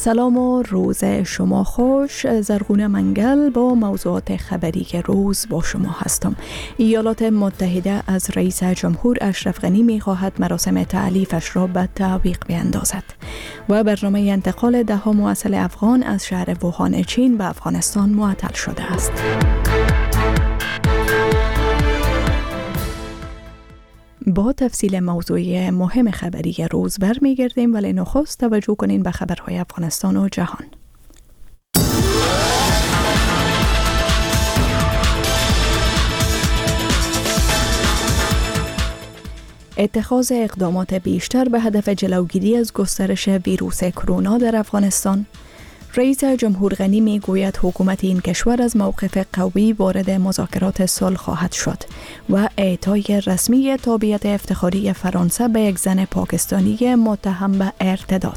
سلام و روز شما خوش. زرغونه منگل با موضوعات خبری روز با شما هستم. ایالات متحده از رئیس جمهور اشرف غنی می خواهد مراسم تعلیفش را به تعویق بیندازد و برنامه انتقال 10 موصل افغان از شهر ووهان چین به افغانستان معطل شده است. با تفصیل موضوع مهم خبری روز برمیگردیم، ولی نخست توجه کنین به خبرهای افغانستان و جهان. اتخاذ اقدامات بیشتر به هدف جلوگیری از گسترش ویروس کرونا در افغانستان. رئیس جمهور غنی می گوید حکومت این کشور از موقف قوی وارد مذاکرات صلح خواهد شد و اعطای رسمی تابعیت افتخاری فرانسه به یک زن پاکستانی متهم به ارتداد.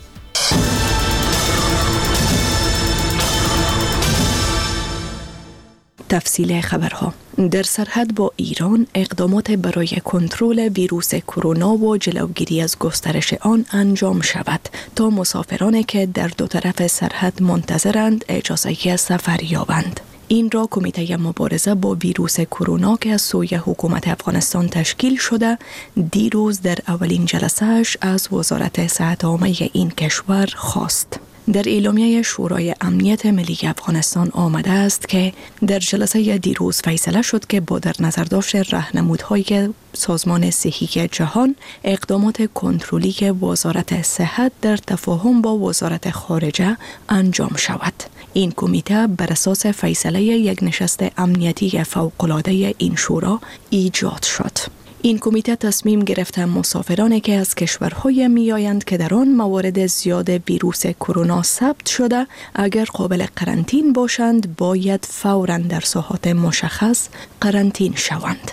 تفصیل خبرها. در سرحد با ایران اقدامات برای کنترل ویروس کرونا و جلوگیری از گسترش آن انجام شود تا مسافرانی که در دو طرف سرحد منتظرند اجازه سفر یابند. این را کمیته مبارزه با ویروس کرونا که از سوی حکومت افغانستان تشکیل شده دیروز در اولین جلسه‌اش از وزارت صحت عامه این کشور خواست. در اعلامیه شورای امنیت ملی افغانستان آمده است که در جلسه دیروز فیصله شد که با در نظر داشت راهنمودهای سازمان صحی جهان اقدامات کنترلی که وزارت صحت در تفاهم با وزارت خارجه انجام شود. این کمیته بر اساس فیصله یک نشست امنیتی فوق‌العاده این شورا ایجاد شد. این کمیته تصمیم گرفته مسافرانی که از کشورهای میآیند که در آن موارد زیاد ویروس کرونا ثبت شده اگر قابل قرنطین باشند باید فوراً در ساحات مشخص قرنطین شوند.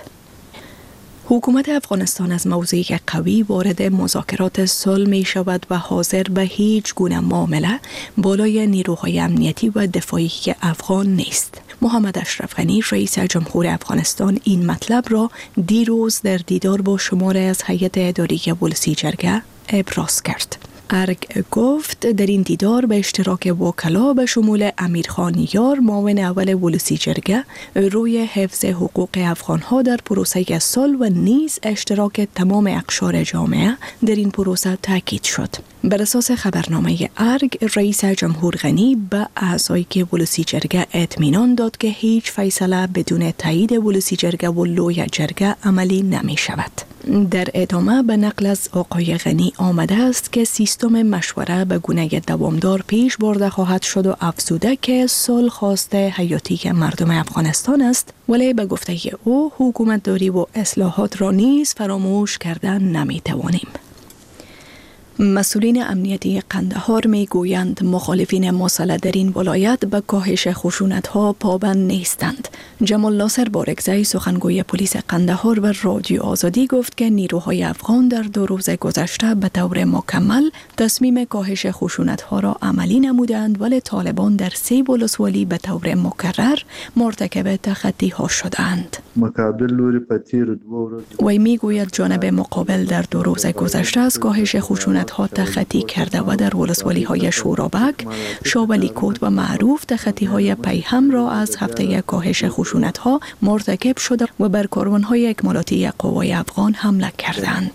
حکومت افغانستان از موضع قوی وارد مذاکرات صلح می شود و حاضر به هیچ گونه معامله بالای نیروهای امنیتی و دفاعی افغان نیست. محمد اشرف غنی رئیس جمهور افغانستان این مطلب را دیروز در دیدار با شماره از هیئت اداری ولسی جرگه ابراز کرد. ارگ گفت در این دیدار به اشتراک وکلا به شمول امیرخان یار معاون اول ولسی جرگه روی حفظ حقوق افغانها در پروسه صلح و نیز اشتراک تمام اقشار جامعه در این پروسه تاکید شد. بر اساس خبرنامه ارگ رئیس جمهور غنی به اعضای ولسی جرگه اطمینان داد که هیچ فیصله بدون تایید ولسی جرگه و لوی جرگه عملی نمی شود. در ادامه به نقل از آقای غنی آمده است که سیستم مشوره به گونه دوامدار پیش برده خواهد شد و افزوده که صلح خواست حیاتی مردم افغانستان است، ولی به گفته او حکومت داری و اصلاحات را نیز فراموش کردن نمی توانیم. مسئولین امنیتی قندهار می گویند مخالفین مسلح در این ولایت به کاهش خشونت‌ها پابند نیستند. جمال ناصر بارگزی سخنگوی پلیس قندهار به رادیو آزادی گفت که نیروهای افغان در 2 روز گذشته به طور مکمل تصمیم کاهش خشونت‌ها را عملی نمودند، ولی طالبان در 3 ولسوالی به طور مکرر مرتکب تخطی‌ها شدند. وی می گوید جانب مقابل در 2 روز گذشته از کاهش خشونت‌ها تخطی کرده و در ولسوالی‌های شورابک، شاولی کود و معروف تخطی‌های پیهم را از هفته کاهش خشونت‌ها مرتکب شده و بر کاروان‌های اکمالاتی قوای افغان حمله کردند.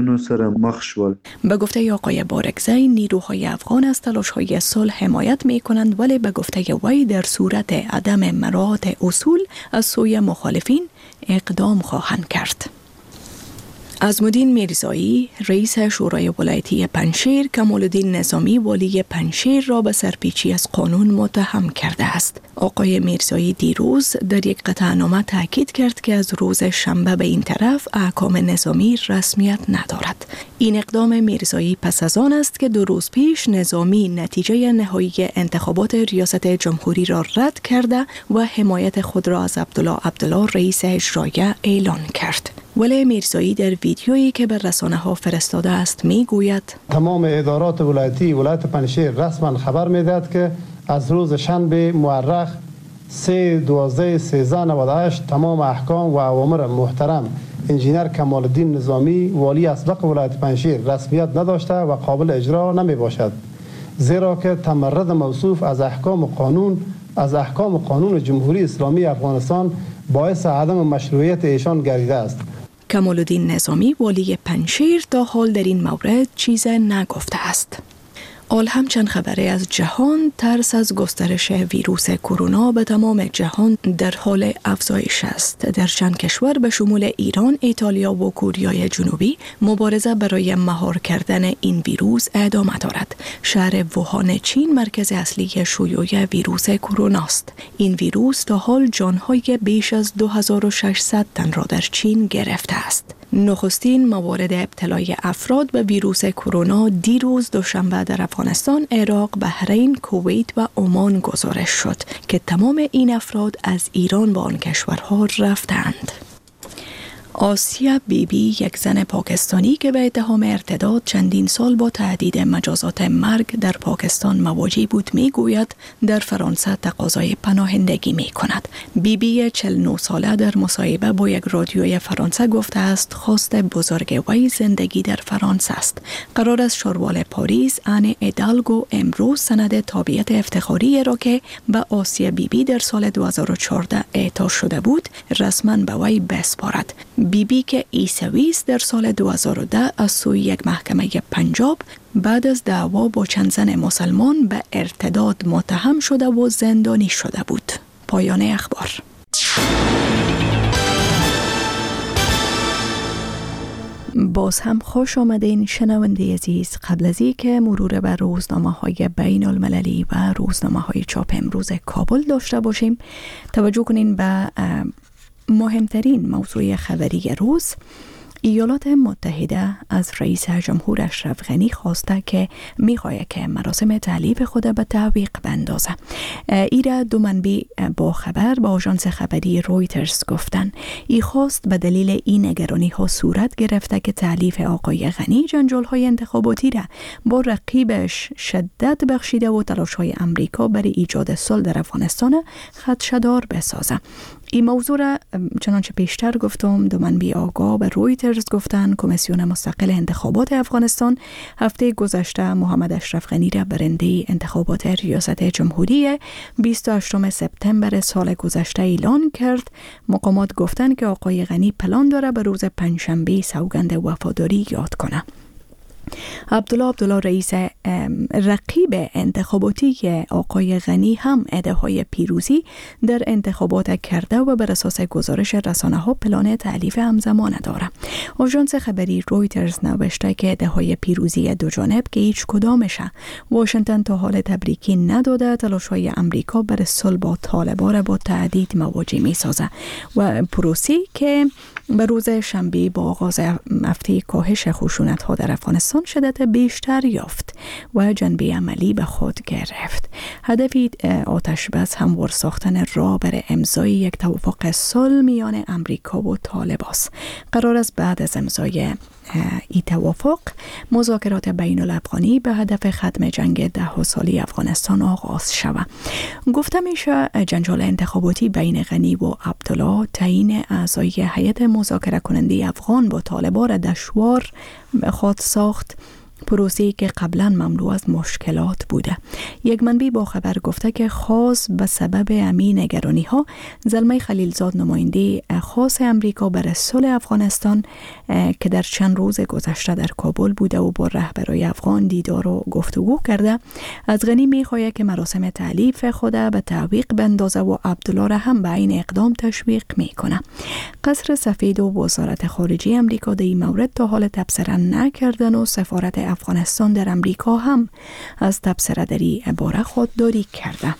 به گفته آقای بارگزی نیروهای افغان از تلاش‌های صلح حمایت می‌کنند، ولی به گفته وی در صورت عدم مراعات اصول از سوی مخالفین اقدام خواهند کرد. عظمالدین میرزایی رئیس شورای ولایتی پنجشیر کمال‌الدین نظامی والی پنجشیر را به سرپیچی از قانون متهم کرده است. آقای میرزایی دیروز در یک قطعنامه تاکید کرد که از روز شنبه به این طرف احکام نظامی رسمیت ندارد. این اقدام میرزایی پس از آن است که 2 روز پیش نظامی نتیجه نهایی انتخابات ریاست جمهوری را رد کرده و حمایت خود را از عبدالله رئیس اجرایی اعلان کرد. ولی میرزایی در ویدیویی که به رسانه‌ها فرستاده است میگوید تمام ادارات ولایتی ولایت پنجشیر رسما خبر میدهد که از روز شنبه مورخ 3/12/1398 تمام احکام و اوامر محترم انجینر کمال‌الدین نظامی والی اسبق ولایت پنجشیر رسمیت نداشته و قابل اجرا نمی باشد. زیرا که تمرد موصوف از احکام قانون جمهوری اسلامی افغانستان باعث عدم مشروعیت ایشان گردیده است. کمال الدین نظامی والی پنجشیر تا حال در این مورد چیز نگفته است. آل همچنین خبری از جهان، ترس از گسترش ویروس کرونا به تمام جهان در حال افزایش است. در چند کشور به شمول ایران، ایتالیا و کره جنوبی مبارزه برای مهار کردن این ویروس ادامه دارد. شهر ووهان چین مرکز اصلی شیوع ویروس کرونا است. این ویروس تا حال جانهای بیش از 2600 تن را در چین گرفته است. نخستین موارد ابتلای افراد به ویروس کرونا دیروز دوشنبه در افغانستان، عراق، بحرین، کویت و عمان گزارش شد که تمام این افراد از ایران به آن کشورها رفتند. آسیا بیبی، یک زن پاکستانی که به اتهام ارتداد چندین سال با تهدید مجازات مرگ در پاکستان مواجه بود، میگوید در فرانسه تقاضای پناهندگی می کند. بیبی 49 ساله در مصاحبه با یک رادیوی فرانسه گفته است خواست بزرگ وی زندگی در فرانسه است. قرار است شاروال پاریس آن ایدالگو امروز سند تابعیت افتخاری را که به آسیا بیبی در سال 2014 اعطا شده بود رسما به وی بسپارد. بیبی که عیسوی است در سال 2010 از سوی یک محکمه پنجاب بعد از دعوا با چند زن مسلمان به ارتداد متهم شده و زندانی شده بود. پایان اخبار. باز هم خوش آمدین شنونده عزیز. قبل از اینکه مرور بر روزنامه‌های بین المللی و روزنامه‌های چاپ امروز کابل داشته باشیم، توجه کنین به مهمترین موضوع خبری روز. ایالات متحده از رئیس جمهور اشرف غنی خواسته که میخواهد که مراسم تعلیف خود به تعویق بندازه. ایرا دو منبع با خبر با آژانس خبری رویترز گفتن ای خواست به دلیل این نگرانی ها صورت گرفته که تعلیف آقای غنی جنجال های انتخاباتی را با رقیبش شدت بخشیده و تلاش های امریکا برای ایجاد صلح در افغانستان خدشه‌دار بسازه. این موضوع را چنانچه پیشتر گفتم دو منبع آگاه به رویترز گفتن کمیسیون مستقل انتخابات افغانستان هفته گذشته محمد اشرف غنی را برنده انتخابات ریاست جمهوری 28 سپتامبر سال گذشته اعلان کرد. مقامات گفتن که آقای غنی پلان داره به روز پنجشنبه سوگند وفاداری یاد کنه. عبدالله رئیس رقیب انتخاباتی آقای غنی هم ادعای پیروزی در انتخابات کرده و بر اساس گزارش رسانه‌ها پلان تعلیف همزمان داره. آژانس خبری رویترز نوشته که ادعای پیروزی دو جانب که هیچ کدامشه واشنگتن تا حال تبریکی نداده، تلاش‌های امریکا برای صلح با طالبان را با تهدید مواجه می‌سازه و پروسی که به روز شنبه با آغاز هفته کاهش خشونت‌ها در افغانستان شدت بیشتر یافت و جنبه عملی به خود گرفت. هدف آتش بس هموار ساختن راه برای امضای یک توافق صلح میان امریکا و طالبان است. قرار است بعد از امضای این توافق مذاکرات بین الافغانی به هدف ختم جنگ 10 سالی افغانستان آغاز شود. گفته میشه جنجال انتخاباتی بین غنی و عبدالله تعیین اعضای هیئت مذاکره کننده افغان با طالبان را دشوار خود ساخت، پروسه‌ای که قبلا مملو از مشکلات بوده. یک منبع با خبر گفته که خاص به سبب همین نگرانی‌ها زلمه خلیلزاد نماینده خاص امریکا برای صلح افغانستان که در چند روز گذشته در کابل بوده و با رهبران افغان دیدار و گفتگو کرده، از غنی می‌خواهد که مراسم تعلیف خود به تعویق بندازه و عبدالله را هم به این اقدام تشویق می‌کنه. قصر سفید و وزارت خارجه امریکا در این مورد تا حال تبصره نکردن و سفارت افغانستان در امریکا هم از تبصره در این باره خودداری کرده.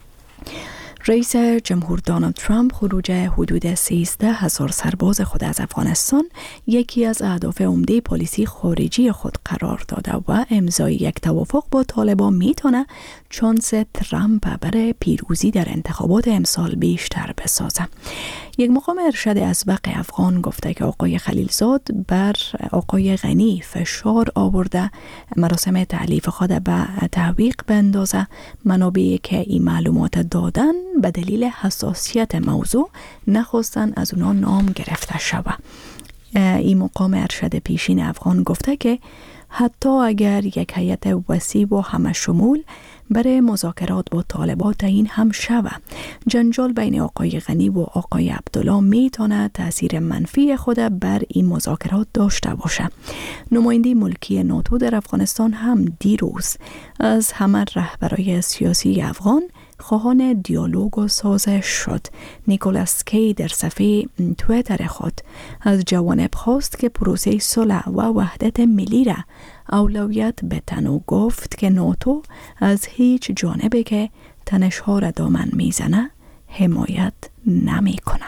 رئیس جمهور دونالد ترامپ خروج حدود 13,000 سرباز خود از افغانستان یکی از اهداف عمده پالیسی خارجی خود قرار داده و امضای یک توافق با طالبان میتونه چانس ترامپ برای پیروزی در انتخابات امسال بیشتر بسازه. یک مقام ارشد اسبق افغان گفته که آقای خلیلزاد بر آقای غنی فشار آورده مراسم تعلیف خود به تعویق بندازه. منابعی که این معلومات دادن به دلیل حساسیت موضوع نخواستن از اونا نام گرفته شود. این مقام ارشد پیشین افغان گفته که حتی اگر یک هیئت وسیع و همه شمول برای مذاکرات با طالبان تعیین هم شود، جنجال بین آقای غنی و آقای عبدالله میتونه تأثیر منفی خود بر این مذاکرات داشته باشه. نماینده ملکی ناتو در افغانستان هم دیروز از همه رهبرای سیاسی افغان خواهان دیالوگ و سازش شد. نیکولاس کی در صفحه تویتر خود از جوانب خواست که پروسه صلح و وحدت ملی را اولویت بدن و گفت که ناتو از هیچ جانبی که تنش‌ها را دامن میزنه حمایت نمی کنه.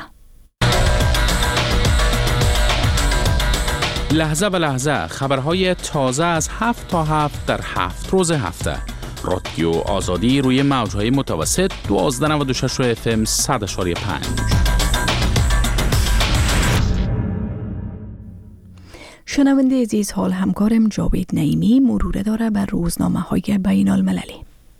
لحظه به لحظه خبرهای تازه از 7 تا 7 در 7 روز هفته. رادیو آزادی روی موجهای متوسط 1296 FM 100.5. شنونده عزیز، حال همکارم جاوید نعیمی مرور داره بر روزنامه‌های بین المللی.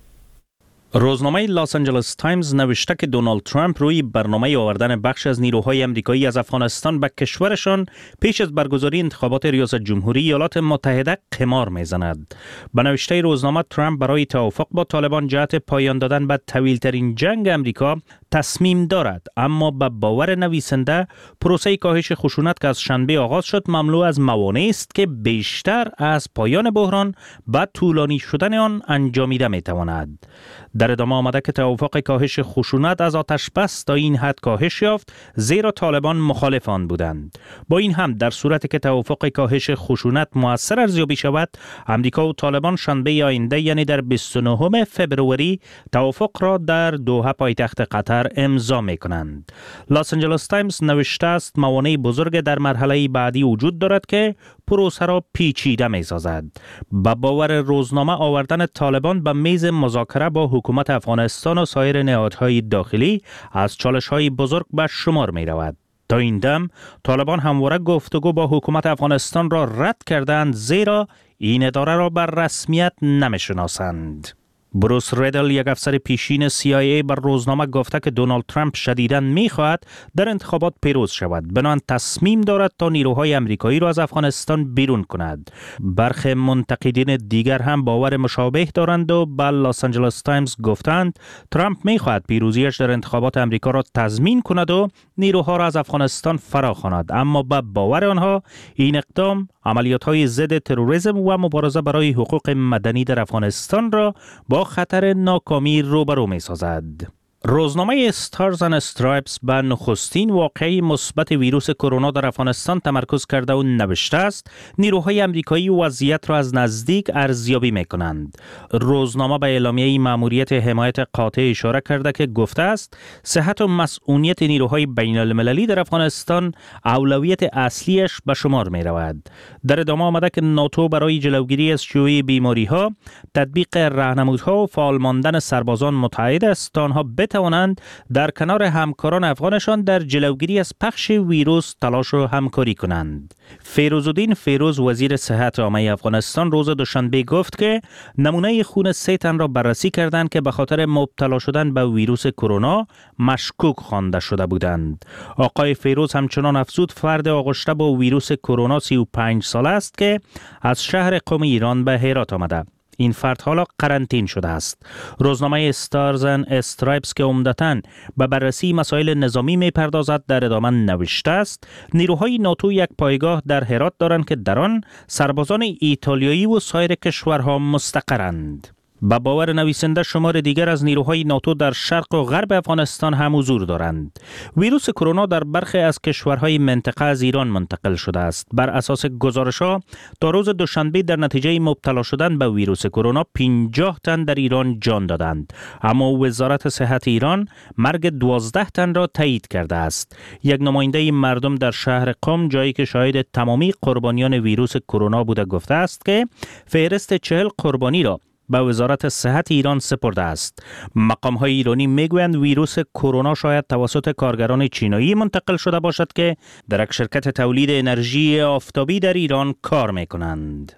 روزنامه لاس آنجلس تایمز نوشته که دونالد ترامپ روی برنامه آوردن بخش از نیروهای آمریکایی از افغانستان به کشورشان پیش از برگزاری انتخابات ریاست جمهوری ایالات متحده قمار میزند. به نوشته روزنامه، ترامپ برای توافق با طالبان جهت پایان دادن به طویل‌ترین جنگ آمریکا تصمیم دارد، اما به باور نویسنده پروسه کاهش خشونت که از شنبه آغاز شد مملو از موانع است که بیشتر از پایان بحران و طولانی شدن آن انجامیده میتواند. در ادامه آمده که توافق کاهش خشونت از آتش بس تا این حد کاهش یافت زیرا طالبان مخالف آن بودند. با این هم در صورتی که توافق کاهش خشونت مؤثر ارزیابی شود، امریکا و طالبان شنبه آینده یعنی در 29 فبروری توافق را در دوحه پایتخت قطر امضا می‌کنند. لاس آنجلس تایمز نوشته است موانع بزرگ در مرحله بعدی وجود دارد که پروسه را پیچیده می‌سازد. با باور روزنامه، آوردن طالبان به میز مذاکره با حکومت افغانستان و سایر نهادهای داخلی از چالش‌های بزرگ به شمار می‌رود. تا این دم طالبان همواره گفتگو با حکومت افغانستان را رد کردند زیرا این اداره را بر رسمیت نمی‌شناسند. بروس ریدل، یک افسر پیشین CIA، بر روزنامه گفته که دونالد ترامپ شدیداً می‌خواهد در انتخابات پیروز شود، بنابراین تصمیم دارد تا نیروهای آمریکایی را از افغانستان بیرون کند. برخی منتقدین دیگر هم باور مشابه دارند و به لاس آنجلس تایمز گفتند ترامپ می‌خواهد پیروزیش در انتخابات آمریکا را تضمین کند و نیروها را از افغانستان فراخواند، اما به باور آنها این اقدام عملیات‌های ضد تروریسم و مبارزه برای حقوق مدنی در افغانستان را با خطر ناکامی روبرو می‌سازد. روزنامه استارز اند استرایپس به نخستین واقعه مثبت ویروس کرونا در افغانستان تمرکز کرده و نوشته است نیروهای آمریکایی وضعیت را از نزدیک ارزیابی می‌کنند. روزنامه به اعلامیه مأموریت حمایت قاطع اشاره کرده که گفته است صحت و مسئولیت نیروهای بین المللی در افغانستان اولویت اصلیش به شمار می‌رود. در ادامه آمده که ناتو برای جلوگیری از شیوع بیماری‌ها، تطبیق راهنمودها و فعال ماندن سربازان متعهد است تا آنها توانند در کنار همکاران افغانشان در جلوگیری از پخش ویروس تلاش و همکاری کنند. فیروزالدین فیروز، وزیر صحت عامه افغانستان، روز دوشنبه گفت که نمونه خون 3 تن را بررسی کردند که به خاطر مبتلا شدن به ویروس کرونا مشکوک خوانده شده بودند. آقای فیروز همچنان افزود فرد آغشته با ویروس کرونا 35 ساله است که از شهر قم ایران به هرات آمده. این فرد حالا قرنطین شده است. روزنامه استارز اند استرایپس که عمدتاً به بررسی مسائل نظامی می‌پردازد در ادامه نوشته است نیروهای ناتو یک پایگاه در هرات دارند که در آن سربازان ایتالیایی و سایر کشورها مستقرند. به باور نویسنده شمار دیگر از نیروهای ناتو در شرق و غرب افغانستان هم حضور دارند. ویروس کرونا در برخی از کشورهای منطقه از ایران منتقل شده است. بر اساس گزارش‌ها تا روز دوشنبه در نتیجه مبتلا شدن به ویروس کرونا 50 تن در ایران جان دادند، اما وزارت صحت ایران مرگ 12 تن را تایید کرده است. یک نماینده مردم در شهر قم، جایی که شاهد تمامی قربانیان ویروس کرونا بوده، گفته است که فهرست 40 قربانی را به وزارت صحت ایران سپرده است. مقام‌های ایرانی میگویند ویروس کرونا شاید توسط کارگران چینایی منتقل شده باشد که در یک شرکت تولید انرژی آفتابی در ایران کار میکنند.